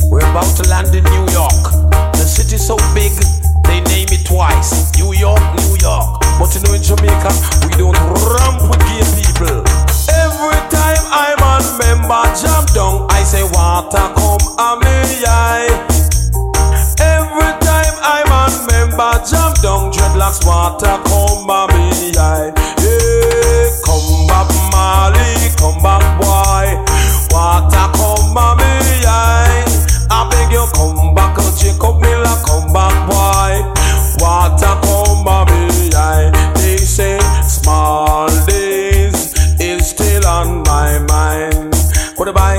We're about to land in New York. The city's so big, they name it twice. New York, New York. But you know in Jamaica, we don't ramp with gay people. Every time I'm on member jam down, I say water come a me eye. Every time I'm on member jam down, dreadlocks water come a me eye. Yeah, come back Mali, come back boy. Water come a me eye. I beg you come back, Jacob Miller, come back boy. Water come a me eye. They say small days is still on my mind. Bye.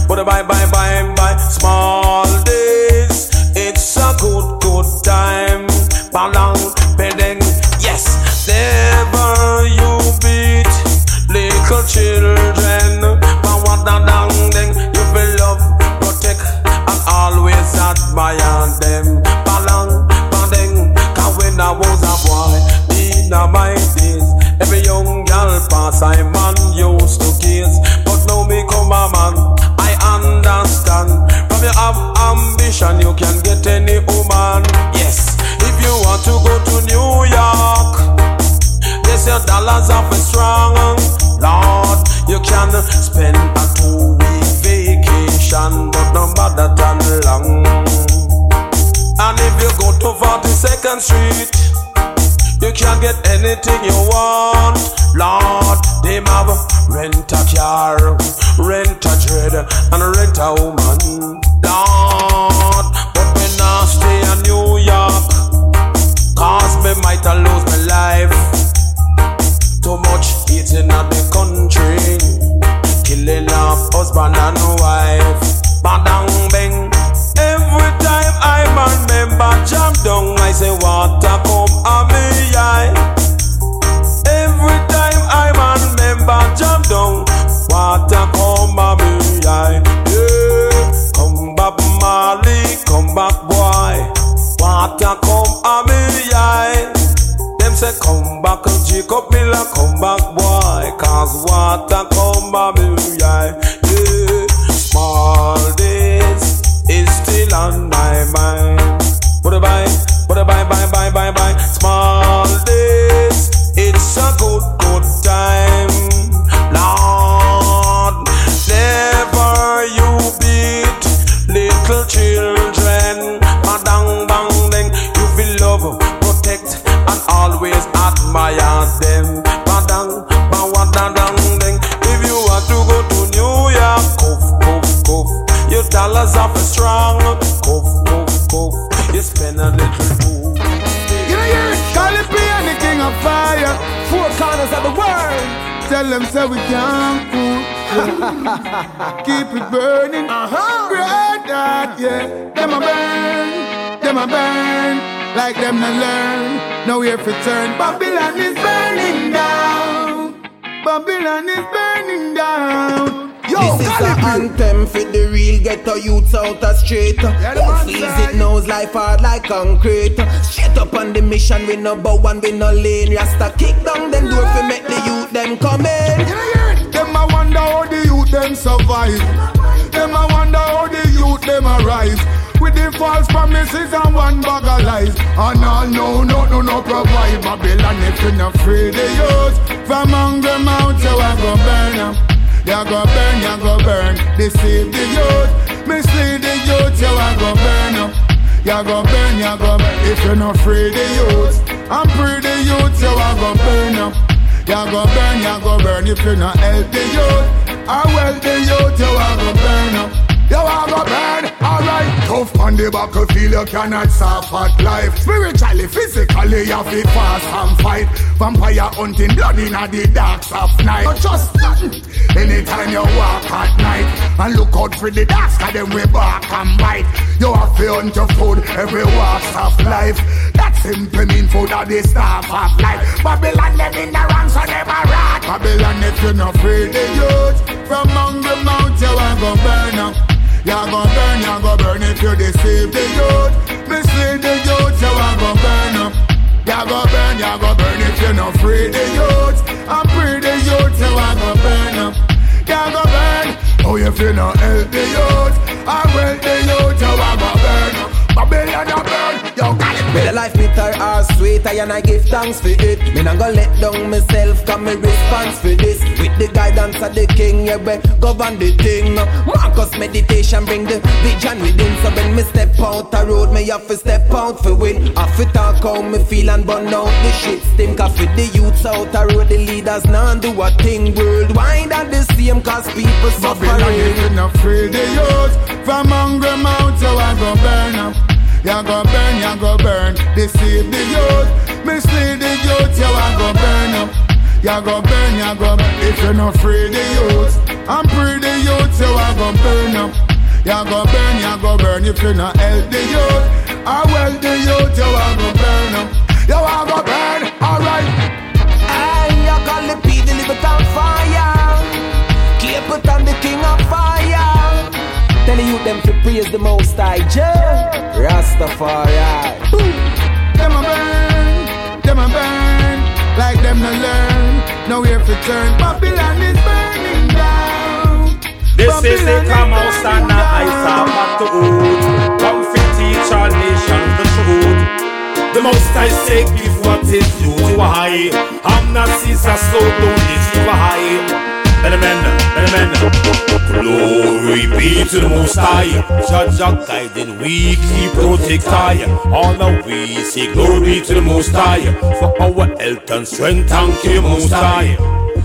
Small days, it's a good time. Balang, bedeng, yes. Never you beat little children. Bawadadang, you will love, protect, and always admire them. Balang, badeng, cause when I was a boy, in my days, every young girl pass, I man used to gaze. But now me come a man, I understand. From you have ambition, you can get any woman. Yes, if you want to go to New York, yes, your dollars are for strong. Lord, you can spend a 2-week vacation, but no matter than long. And if you go to 42nd Street, you can get anything you want. Lord, they have rent a car, rent a dread, and rent a woman. Lord, but me not stay in New York, cause me might lose my life. Too much eating at the country, killing off husband and wife. Badang bang. Every time I'm on member jam down, I say water come a me eye. Every time I'm on member jam down, water come a me eye. Yeah, come back Mali, come back boy. Water come a me eye. Them say come back Jacob Miller, come back boy. Cause water come a me eye. Yeah, small days is still on my mind. Bye. Small days, it's a good time. Lord, never you beat little children. Madang bang ding, you will love, protect, and always admire them. Madang bawadang ding. If you want to go to New York, cough. Your dollars are for strong. Cough. You spend a little too. You know you're California, the king of fire. 4 corners of the world. Tell them so we can't cool. Keep it burning. Great that, yeah. Them a burn. Like them to learn. Now we have to turn. Babylon is burning down. Babylon is burning down. Yo, this is an anthem for the real ghetto youths out the street. Who feels it knows life hard like concrete. Straight up on the mission, we no bow and we no lane. Rasta kick down them door to make the youth them come in. Them a wonder how the youth them survive. Them a wonder how the youth them arise. With the false promises and one bag of lies. And all no provide. Babylon if you not free the youth from hunger mount, so I go burn them. You go burn, deceive the youth, mislead the youth, you go burn up. You go burn, if you're not free the youth, and free the youth, you go burn up. You go burn, if you're not help the youth, and well the youth, you go burn up. You go burn, alright. Tough on the battlefield, you cannot suffer life. Spiritually, physically, you have to fast and fight. Vampire hunting, blood in the darks of night. Not just nothing. Anytime you walk at night, and look out for the darks, cause them we bark and bite. You have to hunt your food, every walks of life. That simply mean food at the staff of life. Babylon, them in the ranks, so never rat. Babylon, if you're not free the youth, from among the mount, you are gonna burn up. You go burn if you deceive the youth. Mislead the youth, you go burn up. You go burn if you not free the youth. And free the youth, you go burn up. You go burn, oh if you not help the youth. I will the youth you a go burn. Babylon a burn, yo got it. Whether life bitter or sweet, and I give thanks for it. Me not gonna let down myself, cause me response for this. With the guidance of the king, yeah, we govern the thing. Marcus meditation bring the vision within. So when me step out the road, me have to step out for win. Have to talk how me feel and burn out the shit. Think of the youths out the road, the leaders now do a thing worldwide and the same, cause people suffering. Babylon not free the youth from hungry mouth, so I go burn up. You go burn, you go burn. Deceive the youth, mislead the youth, you a go burn up. You go burn, you go burn. If you not free the youth, and free the youth, you a go burn up. You go burn, you go burn. If you not help the youth, I well the youth, you a go burn up. You a go burn, alright. Hey, you call the P, deliver it on fire. Keep it on the king of fire. Tell you them to praise the Most High Jah, Rastafari. Them a burn, like them no learn. Nowhere to turn. Babylon is burning down. This is the come house and I saw what to hold. Come fit teach our nations the truth. The Most High say give what is due to I. I'm not Caesar, so don't deceive I. Glory be to the Most High. Judge our guiding, we keep protect high. All the we say glory to the Most High. For our health and strength, thank you Most High.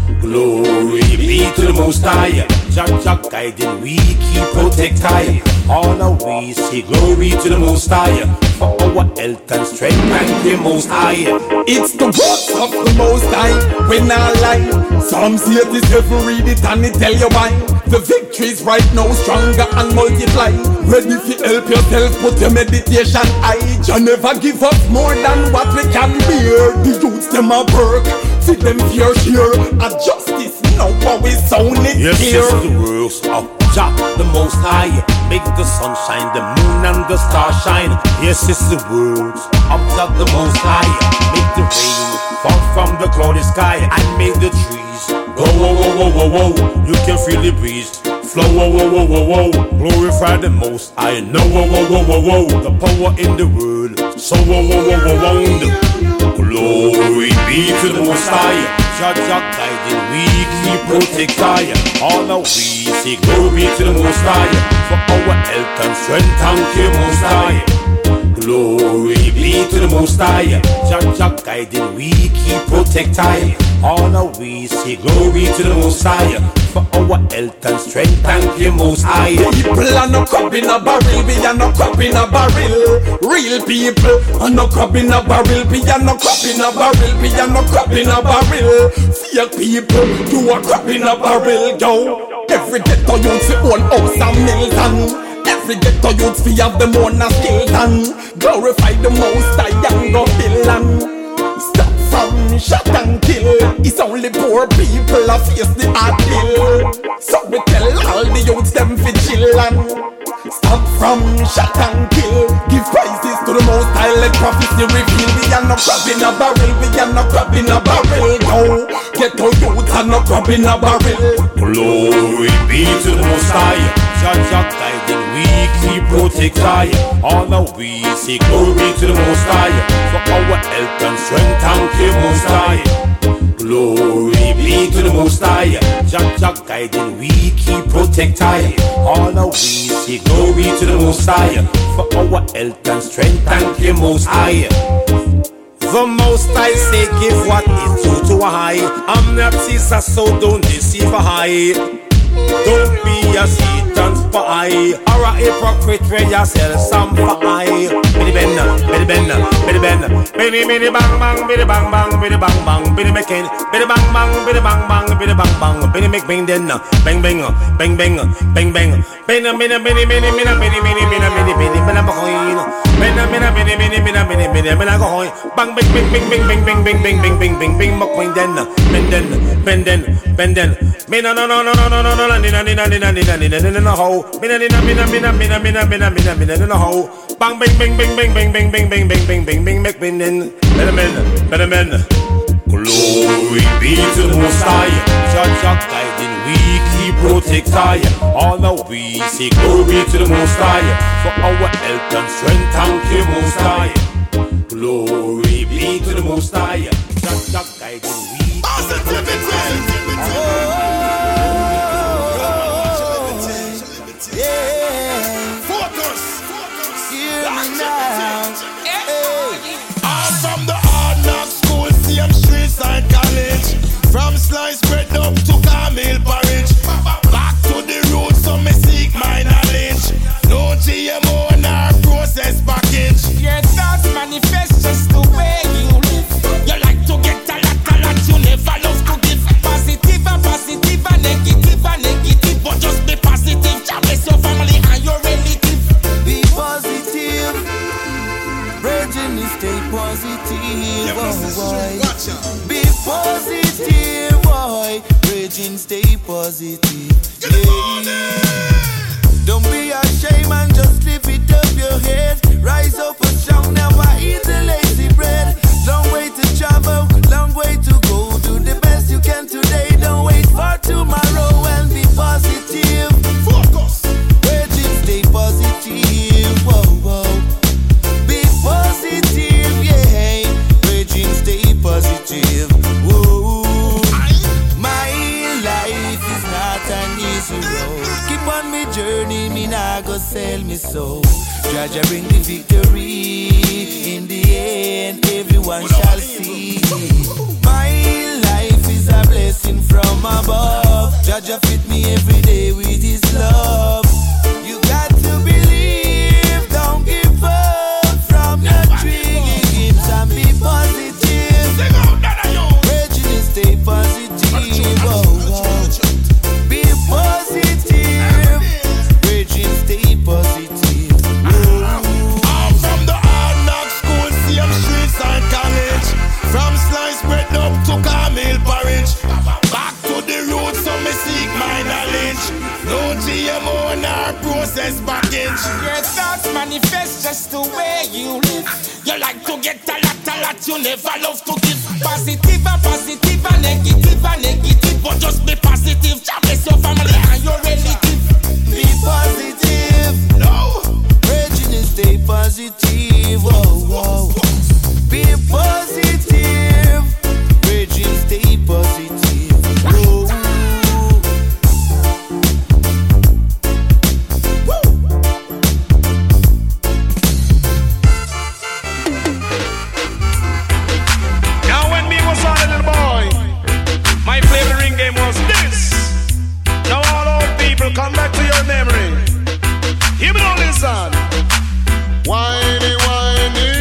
Glory be to the Most High. Judge our guiding, we keep protect high. All the we say glory to the Most High. For our health and strength, thank you Most High. It's the words of the Most High, when I lie. Psalms 87, read it and it tell you why. The victory's right now stronger and multiply. Ready to help yourself, put your meditation high. You never give up more than what we can bear. The youths them a work, see them fear share. A justice now how we sound it yes, here. Yes, the words of Jah, the Most High. Make the sun shine, the moon and the stars shine. Yes, it's the words of Jah, the Most High. Make the rain fall from the cloudy sky and make the trees go, whoa, whoa, whoa, whoa, whoa. You can feel the breeze flow, whoa, whoa, whoa, whoa, whoa. Glorify the Most High, no, whoa, whoa, whoa, whoa, whoa. The power in the world, so whoa, whoa, whoa, whoa, whoa. Glory be to the Most High. Judge our guiding, we keep protect high. All the we say glory to the Most High. For our health and strength, thank you Most High. Glory be to the Most High. Judge our guiding, we keep protect high. All the we say glory to the Most High. For our health and strength, thank you Most High. People are no crab in a barrel, we are no crab in a barrel. Real people are no crab in a barrel, we are no crab in a barrel, we are no crab in a barrel. Fake people do a crab in a barrel, yo. Every ghetto youth fi own house and mills and every ghetto youth fi have them own a skills and glorify the Most High and go bill and stop from shot and kill. It's only poor people that face the hard bill. So we tell all the youths them fi chill and stop from shot and kill. Give praises to the Most High, let prophecy reveal. We are no crab in a barrel, we are no crab in a barrel. No, get our youths are no crab in a barrel. Glory be to the Most High. Judge our guiding, we keep protect high. All the we say glory to the Most High. For our health and strength, thank you Most High. Glory be to the Most High. Judge our guiding, we keep protect high. All the we say glory to the Most High. For our health and strength, thank you Most High. The Most High say give what is due to a high. I'm not Caesar, so don't deceive a high. Don't be a Satan spy or a hypocrite where you sell some pie. Biddy bend, biddy bend, biddy bend, biddy biddy bang bang, biddy bang bang, biddy bang bang, biddy making, biddy bang bang, biddy bang bang, biddy bang bang, biddy make bang then, bang bang, bang bang, bang bang, biddy biddy biddy biddy biddy biddy biddy biddy biddy biddy biddy biddy biddy biddy biddy biddy biddy biddy go hoy, bang bang bang bang bang bang bang bang bang bang bang bang bang mock bang then, bang then, bang then, bang then, bang no no no no no no no no no no ho, bang bang bang bang bang bang bang bang bang bang bang bang bang bang make bang then, better men. Glory be to the Most High. Judge our guiding, we keep protect I. All now we say glory to the Most High. For our health and strength, thank you Most High. Glory be to the Most High. That guiding we. Focus. Hear me now. I'm from the hard knock school, same streets and college. From sliced bread up to caramel porridge. Back to the roots, so me seek my knowledge. No GMO in our process package. Your thoughts manifest just the way you live. You like to get a lot, you never love to give. Positive and negative, but just be positive. Just bless your family and your relative. Be positive. Virgin, stay positive, oh boy. Be positive, boy. Virgin, stay positive. Don't be ashamed and just lift it up your head. Rise up and strong, never eat the lazy bread. Long way to travel, long way to go. Do the best you can today. Don't wait for tomorrow and be positive. Focus. Virgin, stay positive, whoa, whoa. Be positive, yeah. Virgin, stay positive, whoa. My life is not an easy road. Keep on me journey, me nah go sell me soul. Jaja bring the victory. In the end, everyone shall see. My life is a blessing from above. Jaja fit me every day with his love. You got to believe, don't give up from your dreams and be positive. Virgin, stay positive. Be positive. Virgin, stay positive. I'm from the hard knock school, same streets and college. From sliced bread up to caramel porridge. Back to the roots, so me seek my knowledge. No GMO in our process package. Your thoughts manifest just the way you live. You like to get a lot, you never love to give. Positive and negative, but just be positive. Just bless your family and your relative. Be positive. No. Virgin, stay positive. Whoa, whoa. Be positive. Virgin, stay positive. Whoa. Now when me was a little boy, my favorite ring game was this. Now all old people, come back to your memory. Hear me now, listen. Whiny, whiny,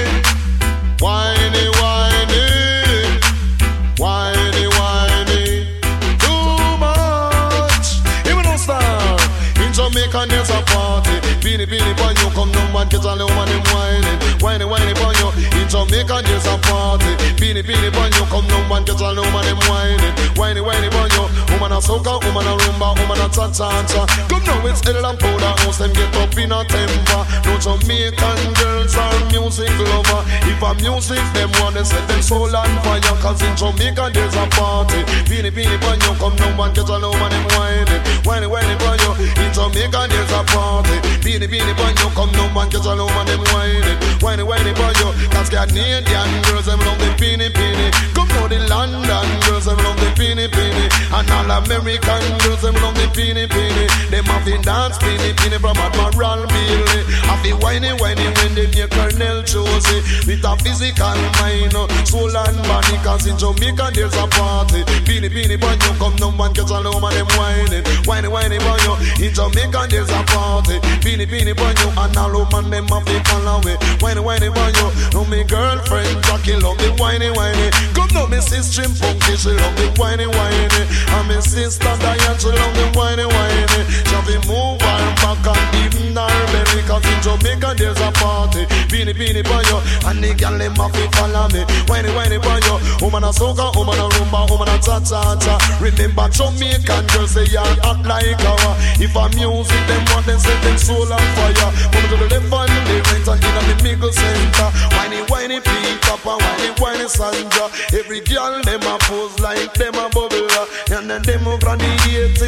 whiny, whiny, whiny, whiny, too much. Hear me now, star. In Jamaica there's a party. Beanie, beanie, boy, you come down and get a little man and whining. Whiny, whiny, boy, you. In Jamaica there's a party. Beanie, beanie, boy, you come down and get a little man and whining. Whiny, whiny, boy, you. Woman a soca, woman a rumba, woman a cha-cha-cha. Come now, it's Edel and Powder House, them get up in a temper. No Jamaican girls are music lover. If a music, them wanna set them soul on fire. Cause in Jamaica there's a party. Beanie, beanie, boy, you come down and get a little man and whining. Whiny, whiny, boy, you. In Jamaica there's a party. Beanie, beanie, boy, you come down and get a little man and whining. Whiny, whiny, boy, you. Cause Canadian girls, them love the beanie, beanie. Come now, the London girls, them love the beanie, beanie. And all American girls, them love the beanie, beanie. Them have the dance beanie, beanie from Admiral Bailey. Have the whiny, whiny when they hear Colonel Josie. With a physical mind, soul and body. Cause in Jamaica there's a party. Beanie, beanie, boy, you come down and get a little man, them whining. Whiny, whiny, boy, you. In Jamaica there's a party. Beanie, beanie, boy, you. And all woman, them have the fall away. Whiny, whiny, boy, you. No, me girlfriend, Jackie, love the whiny, whiny. Come now, me sister, Punky, she love the whiny, whiny. And my sister Diane, she love the whiny, whiny. She have to move her back and even her belly. Cause in Jamaica there's a party. Beanie, beanie, boy, yo. And the girl, them have to follow me. Whiny, whiny, boy, yo. Woman a soca, woman a rumba, woman a cha-cha-cha. Remember Jamaican girls, they are hot like our. If a music, them want them set them soul on fire. Come to the left and the right and in the middle center. Whiny, whiny, Peter, whiny, whiny, Sandra. Every girl, them a pose like them a bubble. And then them a graduating from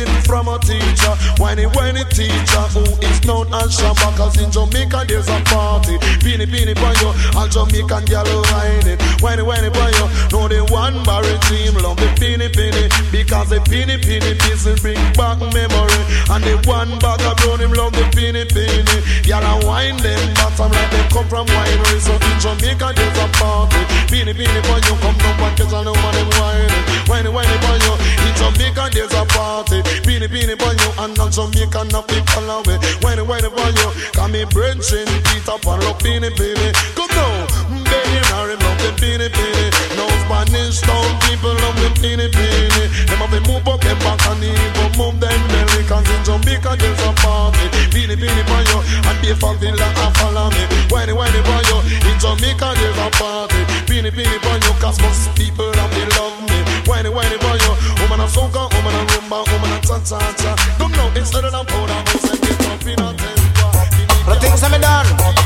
from a teacher. When it teacher who is known as Shabba. Cause in Jamaica there's a party. Beanie for you, all Jamaican girl riding. When it for you, know the one Barry team love the beanie. Because the beanie business bring back memory. And the one bag of brown him love the beanie. Y'all a wine them bottom like they come from winery. So in Jamaica there's a party. Beanie for you, come from package and no man them whining. When it for you, in Jamaica there's a party. Beanie for you, and not Jamaica not people away. When it for you, come me bridging Peter Pan love beanie. Come now, baby Mary love the beanie. No Spanish town people love the beanie. Them have to move up them back and even move them belly. Cause in Jamaica there's a party. Beanie for you, and be for Villa and follow me. When it for you, in Jamaica there's a party. Beanie for you, cause most people have they love me. When it for you, woman a soca, woman a rumba, woman a cha-cha-cha. Come now, instead of them powder house and get up in a temper. The things that me done.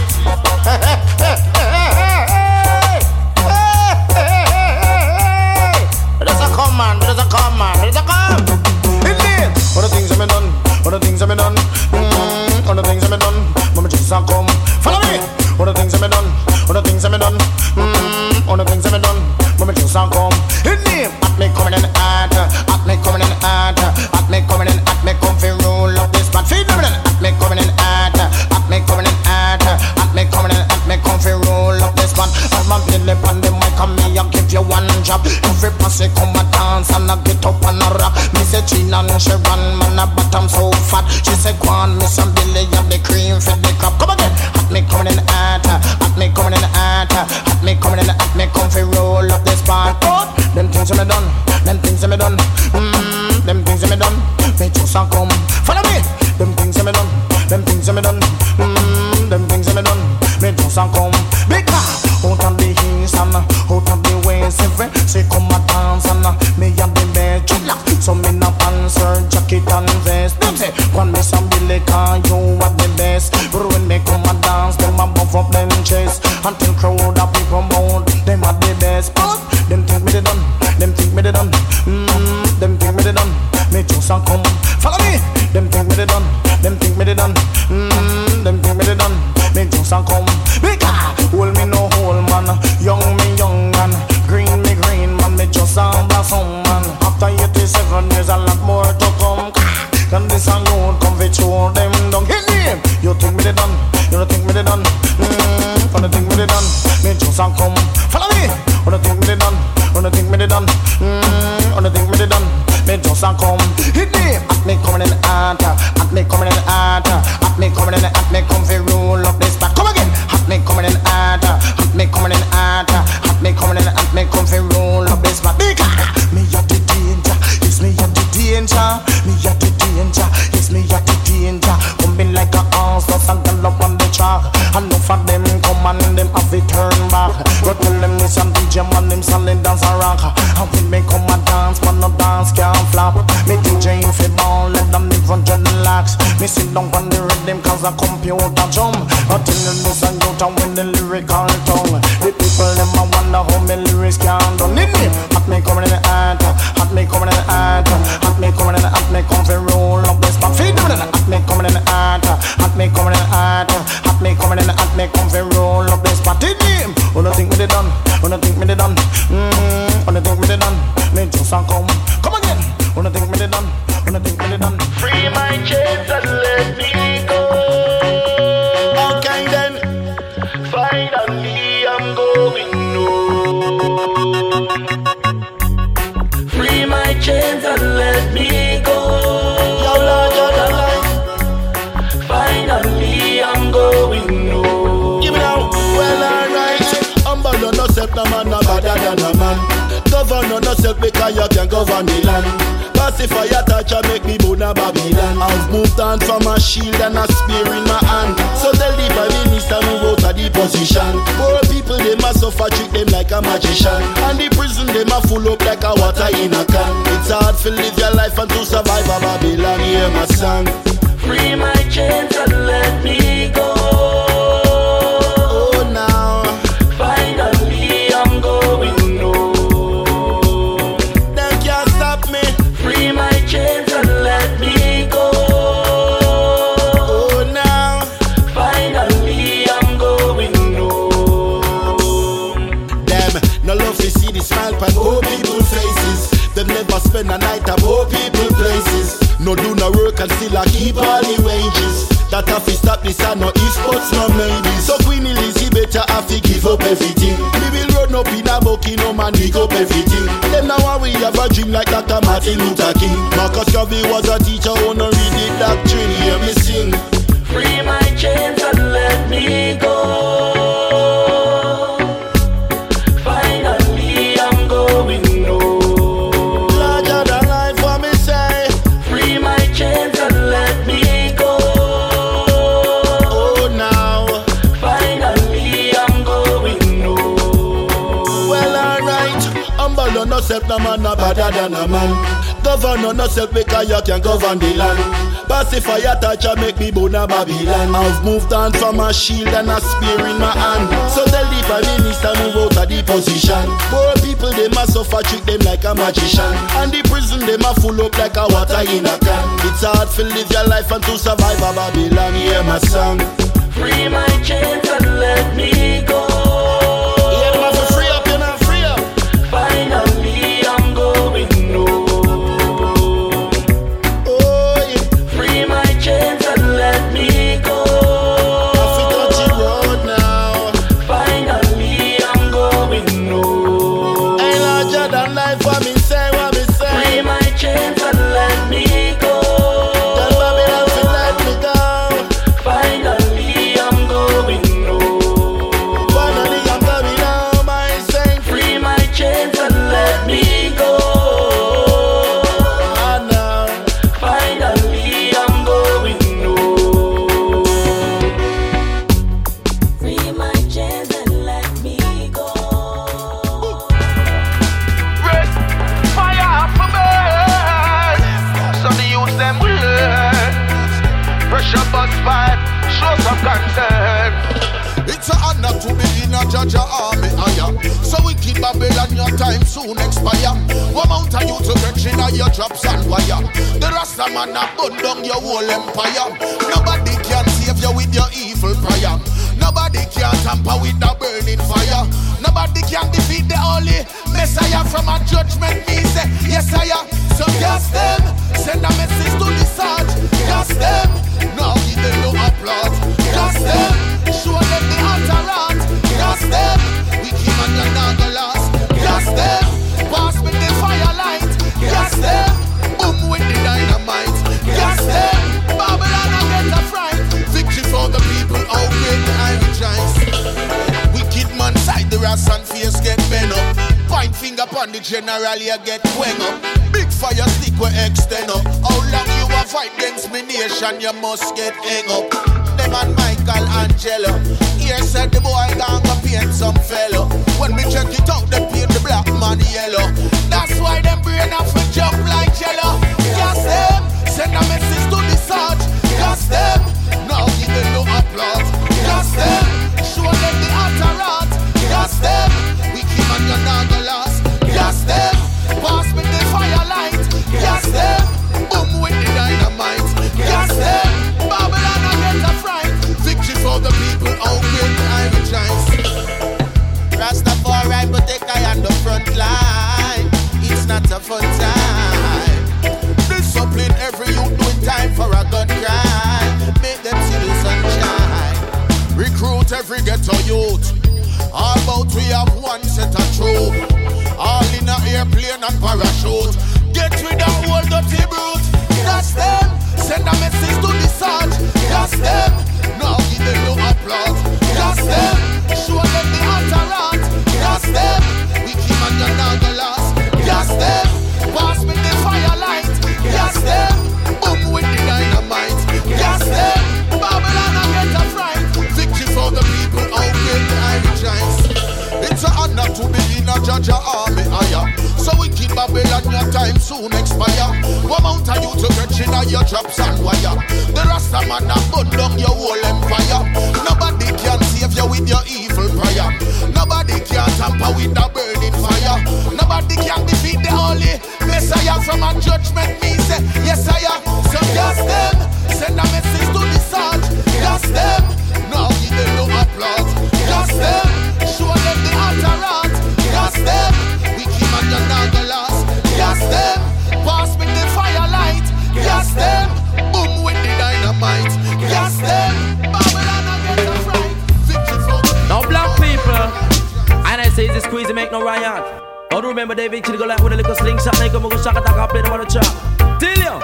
Let us come, man. Let us come, man. Let us come. Indeed. All the things that me done. All the things that me done. All the things that me done. Mama just a come. Follow me. All the things that me done. All the things that me done. All the things that me done. Mama just a come. Indeed. At me coming in at. At me coming in at. At me coming in at. Me come fi roll up this bad feed. At me coming in at. At me coming in at. At me coming in at. Me come fi roll up this band. As my play lip on the mic and me I give you one job. Every posse come a dance and I get up and a rock. Me say Gina and she run man a bottom so fat. She say go on Miss and Billy and the cream for the crop. Come again. At me coming in at. At me coming in at. At me coming in at. Me come fi roll up this band. Them things that me done. Them things that me done. Them things that me done. Me just a come. Follow me. Them things that me done. Them things that me done. Them things that me done. Me just a come. Because out of the east and out of the west, every say come a dance and me and the bed chill. So me no answer jacket and vest. Them say one me some Billy can you are the best. But when me come a dance, them a buff up them chest until crowd of people mount. Them are the best. But them think me they done. Them think me they done. Them think me they done. Me just a come. Follow me. Them think me they done. Them think me they done. Them think me they done. Me just a come. Because hold me no hold man. Young me young man. Green me green man. Me just a blossom man. After 87 years a lot more to come. Can this a youth come fi throw them down? Hit me. You think me they done? You don't think me they done? You don't think me they done? Me just a come. Follow me. You don't think me they done? You don't think me they done? You don't think me they done? Me just a come. Hit me. At me coming in at. At me coming in at. At me coming in at. Me come fi roll up this back. Come again. At me coming in at. At me coming in at. At me coming in at. Me come fi roll up this back. Because me at the danger. Yes, me at the danger. Me at the danger. Yes, me at the danger. Coming like a horse, just a gallop on the track. Enough of them come and them have to turn back. But tell them this and DJ man, them solid dance a rock. And when me come a dance, man no dance can't flap. Me DJ in fi ball, let them live on relax. Me sit down on the rhythm cause a computer jump. I tell them this and you to win the lyrical tongue. The people them a wonder how me lyrics can done. At me coming in the at, at me coming in the at, at me coming in the at, me come fi roll up this back. Feed them at me coming in the at, at me coming in the at, at me coming in the at, me come fi roll up this back. Did him? Wanna think me they done? Wanna think me they done? Wanna think me they done? Me just a come. Come again. Wanna think me they done? Wanna think me they done? Free my chains and let me go. Okay then. Finally I'm going home. Free my chains and let me go. Finally I'm going home. Give me now. Well alright. Humble on yourself, no man no better than a man. Govern on yourself because you can govern the land. Pacify your touch and make me born a Babylon. I've moved on from a shield and a spear in my hand. So tell the Prime Minister move out of the position. Poor people they must suffer, treat them like a magician. And the prison they must full up like a water in a can. It's hard to live your life and to survive a Babylon. Hear my song. Free my chains and let me go. Oh now. Finally I'm going home. They can't stop me. Free my chains and let me spend a night at poor people places. No do no work and still I keep all the wages. That have to stop this and no if buts no maybe. So Queen Elizabeth better have to give up everything. We will run up in a bucky, no man dig up everything. Them now we have a dream like Dr. Martin Luther King. Marcus Garvey was a teacher who no read the doctrine. Hear me sing. Free my chains and let me go. Finally I'm going home. Larger than life for me say. Free my chains and let me go. Oh now. Finally I'm going home. Well alright. Humble on yourself, no man no better than a man. Govern on yourself because you can govern the land. Pacify a touch and make me born a Babylon. I've moved on from a shield and a spear in my hand. So tell the Prime Minister move out of the position. Poor people they must suffer, treat them like a magician. And the prison they must full up like a water in a can. It's hard to live your life and to survive a Babylon. Hear my song. Free my chains and let me go. Yeah, them have to free up, you know, free up. Finally I'm going home. Chains and let me go. I feel touchy road now. Finally I'm going home. Ain't larger than life what me say, what me say. Free my chains and let me go. Tell Babylon to let me go. Finally I'm going home. Finally I'm coming home, I say. Free my chains and let me go. It's an honor to be in a judge army, so we keep Babylon, your time soon expire. One amount of you to wrench in your drops and wire. The Rasta man a burn down your whole empire. Nobody can save you with your evil prayer. Nobody can tamper with the burning fire. Nobody can defeat the holy Messiah. From a judgment me say, yes I am. So gas them, send a message to the Sarge. Gas them, now give them no applause. Gas them, show them the altar. Gas them, we keep on your naga last. Gas them, pass me the firelight. Gas them, boom with the dynamite. Gas them, Babylon I get a fright. Victory for the people, oh great I rejoice. Wicked man side the ras and face get bent up. Point finger upon the general you get wang up. Big fire stick we extend up. How long you a fight against me nation you must get hang up. Them and Michael Angelo. Here said the boy gonna paint some fellow. When we check it out, they paint the black man yellow. That's why them brain off and jump like jello. Gas them, send a message to the Sarge. Gas them, now give them no applause. Gas them, show them the altar. Gas them, we keep on your naga last. Gas them, pass me the firelight. Gas them, boom with the dynamite. Gas them, Babylon I get a fright. Victory for the people, oh great I rejoice. Rastafari protect I on the front line. It's not a fun time. Discipline every youth doing time for a gun crime. Make them see the sunshine. Recruit every ghetto youth. All about we have one set of troop. All in a airplane and parachute. Get rid of all dirty brute. Gas them, send a message to the Sarge. Gas them, now give them no applause. Gas them, show them the altar. Gas them, we keep on your naga last. Gas them, pass me the firelight. Gas them, boom with the dynamite. Gas them, Babylon I get a fright. Victory for the people, oh great I rejoice. It's an honor to be in a judge army, so we keep Babylon, your time soon expire. One amount of you to wrench in your drops and wire. The Rasta man a burn down your whole empire. Nobody can save you with your evil prayer. Nobody can tamper with the burning fire. Nobody can defeat the holy Messiah. From a judgment me say, yes I am. So gas them, send a message to the Sarge. Gas them, now give them no applause. Gas them, show them the altar. Gas them, we keep on your naga last. Gas them, no riot. I do remember David Kidd go like with a little slingshot, like I'm go shaka taka play them on the track. Tell you.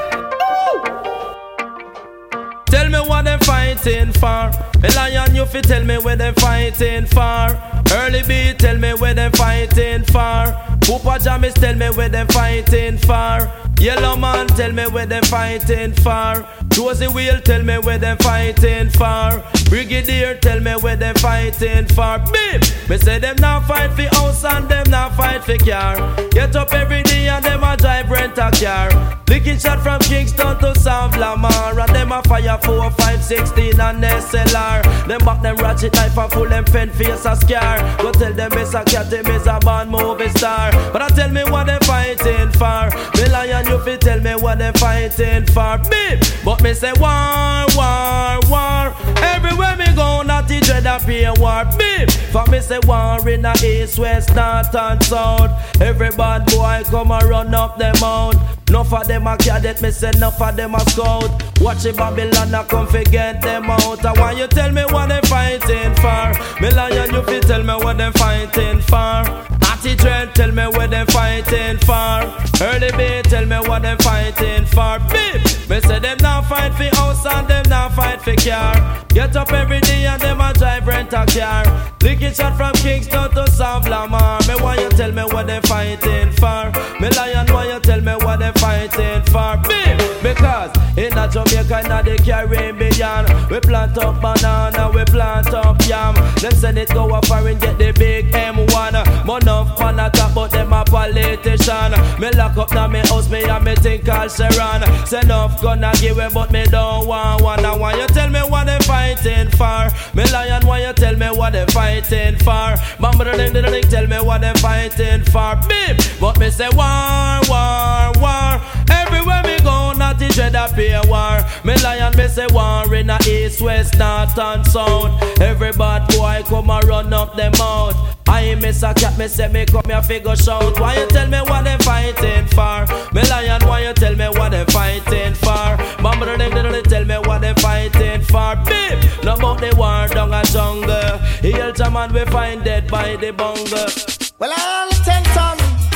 Tell me what them fighting for. A lion, you fi tell me where them fighting for. Early B, tell me where them fighting for. Poopa Jamis, tell me where them fighting for. Yellow Man, tell me where them fighting for. Josie Wheel, tell me where them fighting for. Brigadier, tell me where them fighting for. Beep! Me say them not fight for house and them not fight for car. Get up every day and them a drive rent a car. Licking shot from Kingston to South Lamar. And them a fire 4, 5, 16 and SLR. Them back them ratchet knife and pull them pen face a scar. Go tell them it's a cat, them is a band movie star. But I tell me what them fighting for. Me lion, you fi tell me what them fighting for. Beep! But me say war, war, war. Everywhere me go, not the dread appear war. Beep! For me say war in the east, west, north and south. Every bad boy come and run up them out. Enough of them a cadet, me say enough of them a scout. Watch the Babylon a come forget them out. I want you tell me what they fighting for. Me lion, you fi tell me what they fighting for. Natty Dread, tell me what they fighting for. Early B, tell me what they fighting for. Beep! Me say them not fight for house and them not fight for car. Get up every day and them a drive rent a car. Licking shot from Kingston to South Lamar. Me want you tell me what they fighting for. Me lion, want you tell me what they fighting for. Beep! Because in a Jamaica, in the Caribbean, we plant up banana, we plant up yam. Them send it go up and get the big M1. More enough pan a top, but them a politician. Me lock up now me house, me and me think I'll Sharon. Send enough gonna give it, but me don't want one. I want you tell me what they fighting for. Me lion, want you tell me what they fighting for. Bamba the ding, tell me what they fighting for. Beep! But me say war, war, war. Everywhere me go, not the dread appear war. Me lion, me say war in the east, west, north and south. Every bad boy come and run up them out. I miss a cat, me say me come here figure shout. Why you tell me what they fighting for? Me lion, why you tell me what they fighting for? Mama tell me what they fighting for. Beep! No about the war down a jungle. Here man we find dead by the bungle. Well, all the 10 ton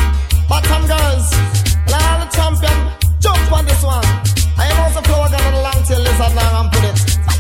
bottom girls, well, all the champion, jump on this one. I am also flower gun on the long tail lizard now and put it.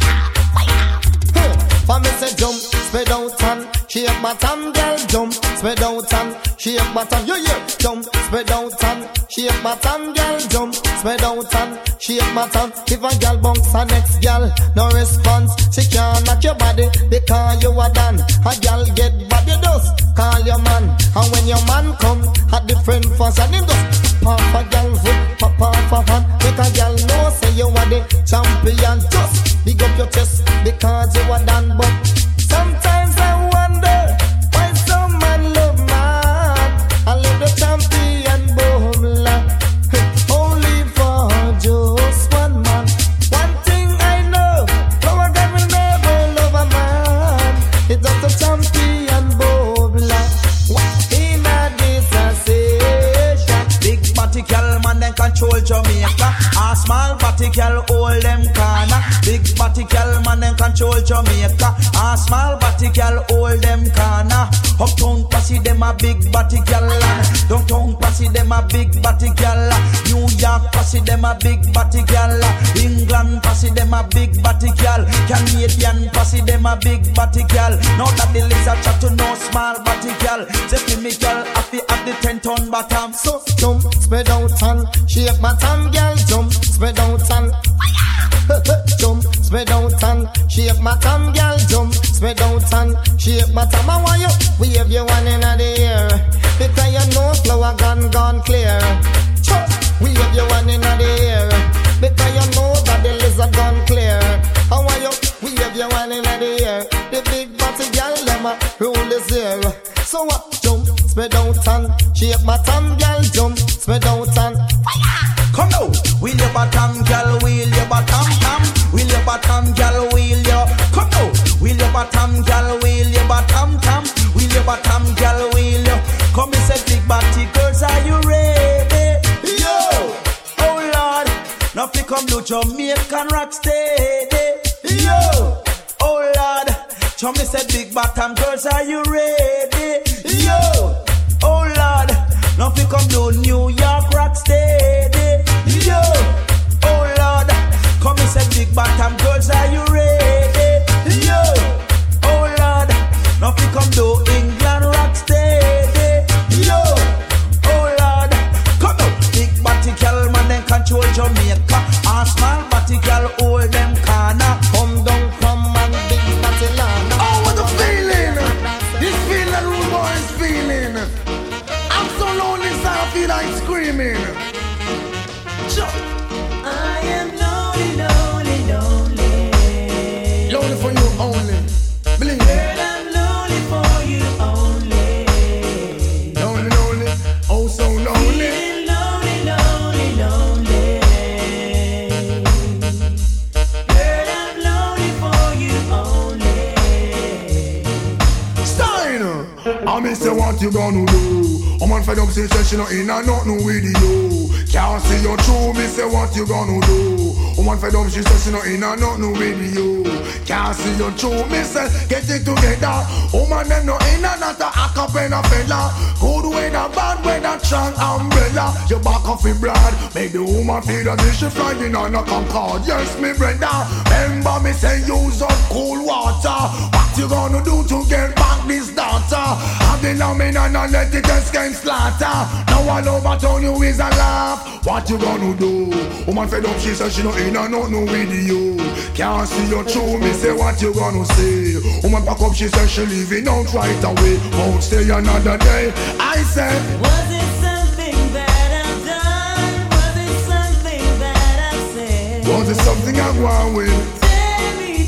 For me say jump, spread out and shake my tongue, girl. Jump, spread out and shake my tongue. Yeah, jump, spread out and shake my tongue, girl. Jump, spread out and shake my tongue. If a girl bounce her next girl, no response. She can't knock your body because you are done. A girl get body dust, call your man. And when your man come, a different fuss and him just pop a girl foot, pop off a hand. Make a girl know say you are the champion. Just big up your chest because you are done. But sometimes I wonder why some man love man and love the champion Bohemla. Only for just one man. One thing I know, our God will never love a man. It's just the champion Bohemla. In a disassociation. Big body girl man then control Jamaica. A small body girl hold them corner. Big body girl man then control Jamaica. A small body girl hold them corner. Uptown passy them a big body girl. Downtown passy them a big body girl. New York passy them a big body girl. England passy them a big body girl. Canadian passy them a big body girl. Now that the lizard chat to no small body girl. Say me girl happy at the 10-ton bottom. So jump, spread out and shake my tongue, girl. Jump, spread out and jump, spread out and shake my tongue, girl. Jump, spread out and shake my tongue. I want you wave your one in the air because you know flower gone clear. Wave your one in the air because you know that the lizard gone clear. I want you wave your one in the air. The big body girl them a rule is here. So what? Jump, spread out and shake my tongue, girl. Jump, spread out and come now, wheel your bottom, girl, wheel your bottom, wheel your bottom, girl, wheel your. Come now, wheel your bottom, girl, wheel your bottom, wheel your bottom, girl, wheel your. Come and say big body girls, are you ready? Yo, oh Lord, now fi come do Jamaican rock steady. Yo, oh Lord, come and say big bottom girls, are you ready? Yo. Now fi come to New York rock steady. Yo, oh Lord, come and say big bottom girls, are you ready? Yo, oh Lord, now fi come to England rock steady. Yo, oh Lord, come on, big body girl man then control Jamaica. And small body girl hold them corner. Come down, come and big body land. Oh, what a feeling! This feeling rude boy is feeling. I'm so lonely, so I feel like screaming. I am lonely, lonely, lonely. Lonely for you only. Believe me. Girl, I'm lonely for you only. Lonely, lonely, oh so lonely. Feeling lonely, lonely, lonely. Girl, I'm lonely for you only. Stein! I mean say what you gonna do? I'm on fed up say she not in and not no with you. Can't see your true, me say what you gonna do? I'm on fed up she says she not in and not no with you. Can't see your true, me say get it together. Woman them no in and not a acapella fella. Good weather, bad weather, strong umbrella. Your back off your blood, make the woman feel as if she flying on a Concorde. Yes, me brother, remember me say use up cool water. What you gonna do to get back this daughter? Have the lamb and let it escape slaughter. Now all over town you is a laugh. What you gonna do? Woman fed up, she says she not in and not no with you. Can't see your true, me say what you gonna say. Woman pack up, she says she leaving out right away. Won't stay another day. I said, was it something that I've done? Was it something that I've said? was it something I go on with? Tell me,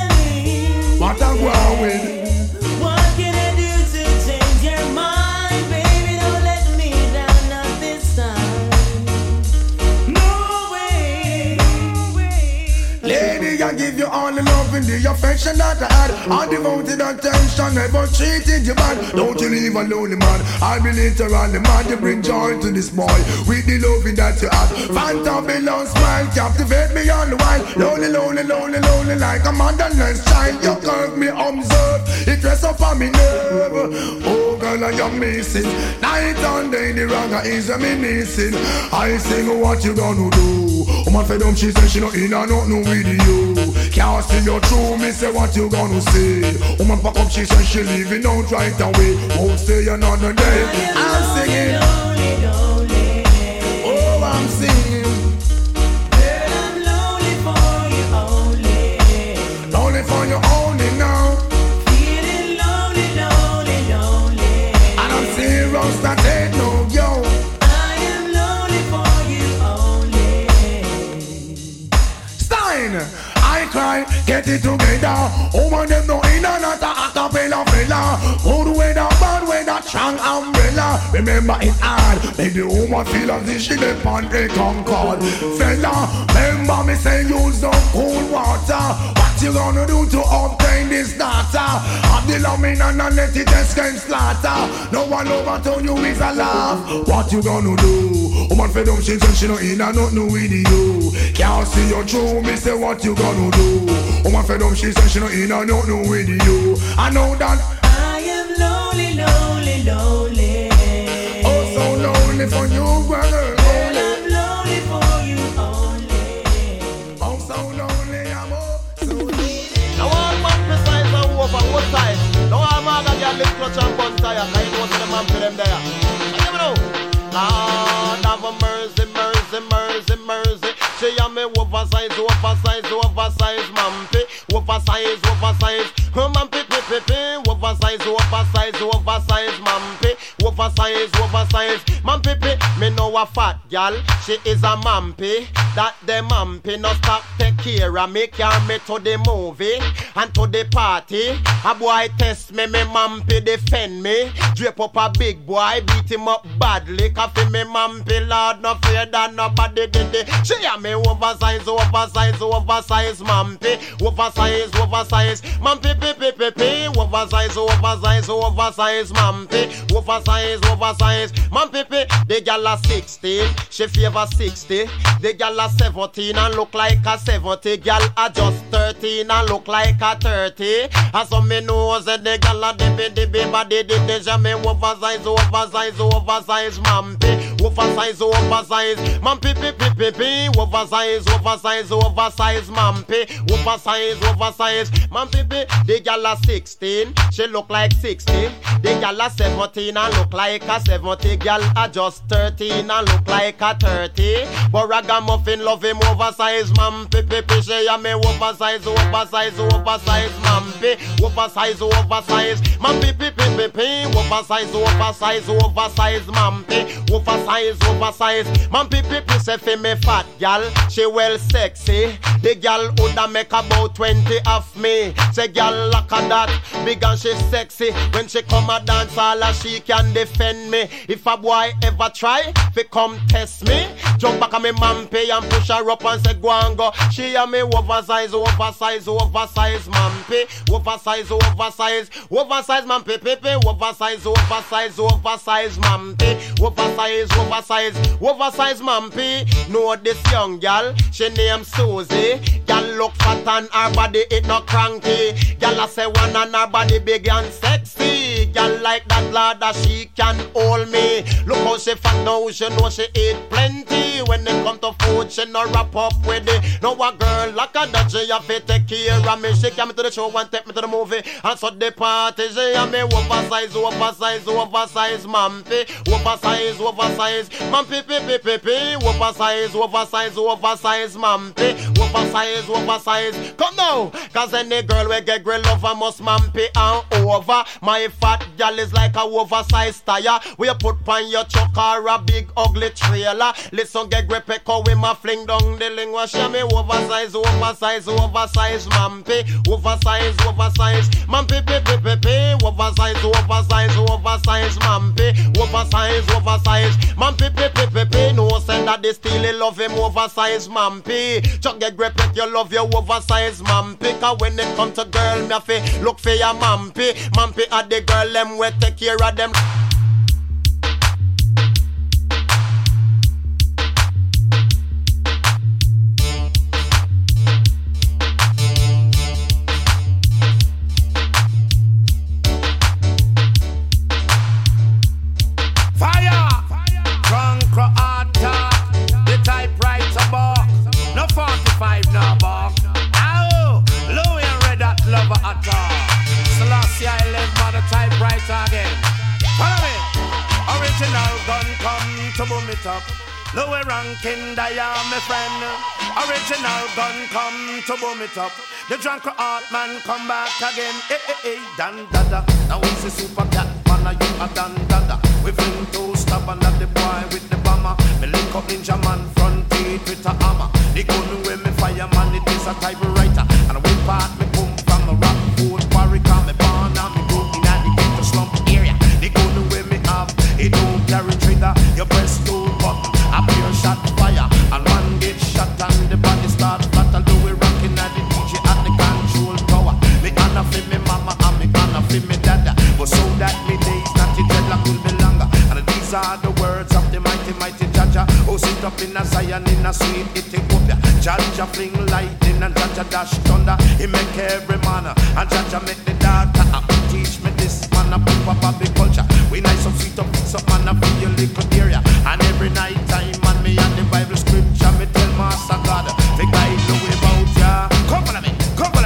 what I go on with? what can I do to change your mind? Baby, don't let me down, not this time. No way. Lady, I give you all the love and the affection that I had. All devoted attention, never treated you bad. Don't you leave a lonely man. I'll be literally mad. You bring joy to this boy with the loving that you have. Fantabulous smile, captivate me all the while. Lonely, lonely, lonely, lonely, like a motherless child. You curve me, observe. It rests up on me nerve. Oh girl, I am missing. Night and day, the ragga is me missing. I sing, what you gonna do? Woman fed up, she says she not in and not no with you. Can't see your true, me say what you gonna say. Woman pack up, she says she leaving out right away. Won't stay another day. I'm singing. Lonely, lonely. Oh, I'm singing. Girl, I'm lonely for you only. Lonely for you only now. Feeling lonely, lonely, lonely. And I'm serious, that ain't no yo. I am lonely for you only. Stein, I cry, get it together. Woman them no in and not a acapella fella. Good weather, bad weather, strong umbrella. Remember it's hard, make the woman feel as if she depend a Concorde. Fella, remember me say use up cool water. What you gonna do to obtain this data? Have the lamb and let it escape slaughter. No one over told you is a laugh. What you gonna do? Woman fed up, she says she no in and not no with you. Can't see your true, me say what you gonna do? Woman fed up, she says she no in and not no with you. I know that I am lonely, lonely, lonely. oh so lonely for you, brother. Girl, I'm lonely for you only. Oh so lonely, I'm oh so lonely. Now all man precise and over what size. Now all man got your lip clutch and bust tire. Can you know to the man for them there? I never know. Lord have a mercy, mercy, mercy, mercy. She and me oversize, oversize, oversize, mampy. Oversize, oversize, mampy, pipi, oversize, oversize, oversize, mampy. Oversize, oversize, mampy, me know a fat gal, she is a mampy. That the mampy no stop take care of me, carry me to the movie and to the party. A boy test me, me mampy defend me. Drape up a big boy, beat him up badly. Coffee me mampy, Lord, no fear that nobody did it. She and me oversize, oversize, oversize, mampy. Oversize, oversize, mampy, pipi, pipi. Oversize, oversize, oversize, mampy. Oversize, oversize, mampy, pipi. The gal a 60, she favor 60. The gal a a 17 and look like a 70. Gal a just 13 and look like a 30. And some me knows that the gal a dibby body did the jam me oversize, mampy. Oversize, mampy, oversize, mampy. Oversize, mampy. The gal a 16, she look like 60. The gal a 17 and look like a 70. Gal a just 13 and look like a 30. But ragamuffin love him oversize, mampy. She a me oversize, mampy. Oversize, mampy. Oversize, mampy. Oversize, mampy. Say fi me fat gal, she well sexy. The gal woulda make about 20 of me. Say gal like a that, big and she sexy. When she come a dance all she can defend me. If a boy ever try, fi come test me. Jump back on me mampy and push her up and say go and go. She and me oversize, mampy. Oversize, mampy. Oversize, mampy. Oversize, mampy. Know this young gal, she name Susie. Gal look fat and her body it not cranky. Gal a say one and her body big and sexy. Gal like that lad that she can hold me. Look how she fat now, she know she eat plenty. When it come to food, she no wrap up with it. Now a girl like a that she have to take care of me. She came to the show and take me to the movie. And so the party, she and me oversize, mampy. Oversize, mampy, oversize, mampy. Oversize. Come now, cause any girl we get grill over must mampy and over. My fat gal is like a oversized tire. We put pan your truck or a big ugly trailer. Listen, get grip echo with my fling down the lingua. Show me oversize, mampy. Oversize, mampy, oversize, mampy. Oversize, mampy, no send that they still love him oversize, mampy. Chuck get grip if you love your oversize, mampy. Cause when it come to girl, me have to look for your mampy. Mampy at the girl, them we take care of them. To boom it up, lower ranking, I am my friend. Original gun come to boom it up. The drunk art man come back again. Hey, dan dada. Now it's a super cat man, you a dan dada. We fling to stop and at the boy with the bomber. Me link up ninja man front teeth with a hammer. The gun with me fireman, it is a typewriter. And we part me boom from the rock food quarry. Call me born and me go in at the ghetto slump area. The gun with me have, it don't carry trigger. You press two button, a pure shot fire. And one get shot and the body start flat. And do we rocking at the DJ at the control tower. Me honor for me mama and me honor for me dada. But so that me days not the dreadlock will be longer. And these are the words of the mighty Jaja. Oh, sit up in a Zion in a sweet Ethiopia. Jaja fling lightning and Jaja dash thunder. He make every man and Jaja make the data. Teach me this man a proof of Bobby culture. We nice up sweet up fix up man a feel little area. And every night time man me and the Bible scripture me tell Master God the guide know about ya. Come follow me.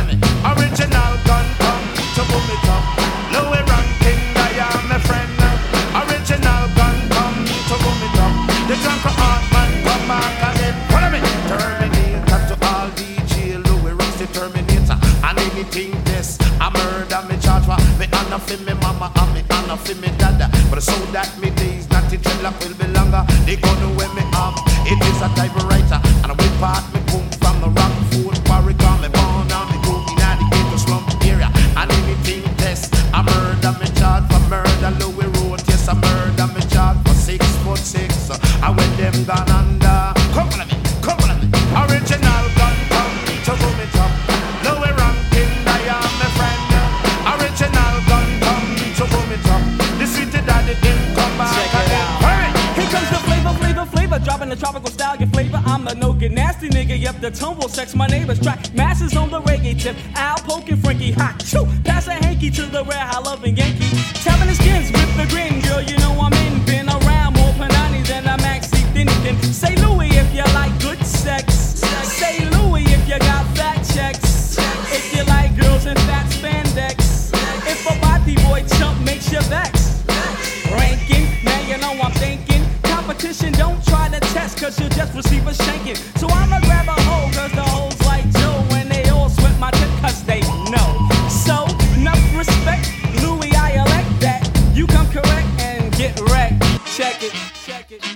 Original gun come to boom it up. Lower ranking I am my friend. Original gun come to boom it up. The drunk art man come back again. Follow me. Terminator to all DJ lower ranks the Terminator. And anything this I murder me charge for. Me honor for me mama and me honor for me dada. But so that me days not the dreadlock will be longer. They gonna wear me up. It is a typewriter. And we part me boom from the rock food quarry. Call me born and me go in the ghetto slump area. And anything test I murder me charge for murder. Louis Road, yes I murder me charge for 6'6". I when them gone under. Come follow me. Original gun come to boom it up. Lower ranking I am my friend. Original gun come to boom it up. The sweet daddy didn't come back again. Here comes the flavor, dropping the tropical style, your flavor. I'm the no get nasty nigga. Yep, the tumble sex. My neighbors track masses on the reggae tip. Al poking Frankie hot. Choo, pass a hanky to the rare high loving Yankee. Tapping his skins with the grin, girl. You know I'm in. Been around more panani than a maxi thinking. Say Louis if you like good sex. Say Louis if you got fat checks. If you like girls in fat spandex. If a body boy chump makes you vex. Ranking, now you know I'm thinking. Competition, don't try to test, cause you'll just receive a shanking. So I'ma grab a hoe, cause the hoes like Joe. And they all sweat my tip, cause they know. So, enough respect, Louis, I elect that. You come correct and get wrecked. Check it, check it.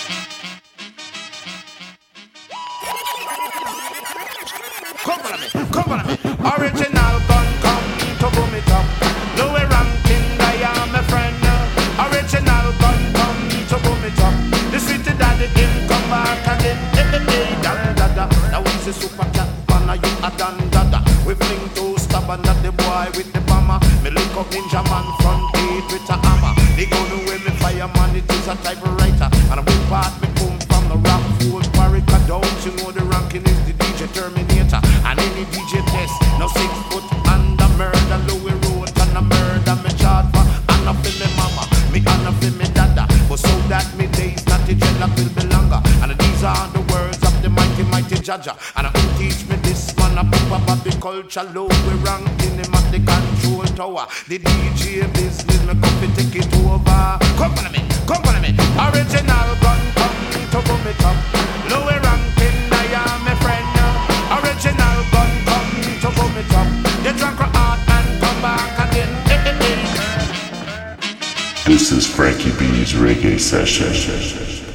Come on me. Original gun come to boom it up. Louis Rankin, I am a friend. Original gun come to boom it up. The city daddy him come back again. Hey, dan dada. Now we say super cat, man, you a dan dada. We fling to stab under the boy with the bomber. Me look up ninja man front gate with a hammer. They gonna wear me fireman, it is a typewriter. And a big part me come from the rock fool quarry. Don't you know the ranking is the DJ Terminator. And any DJ test, now 6 foot under murder. Louis Road and a murder. Me charge for and a for me mama. Me and a for me dada. But so that me days not the dreadlock will be longer. And these are the words of the mighty Jaja. And I will teach me this man a pop up the culture. Louis ranking him at the control tower. The DJ business me come to take it over. Come on me. Original gun come to boom it up. Louis ranking, I am a friend. Original gun come to boom it up. You drunk her heart and come back again. This is Frankie B's Reggae Session.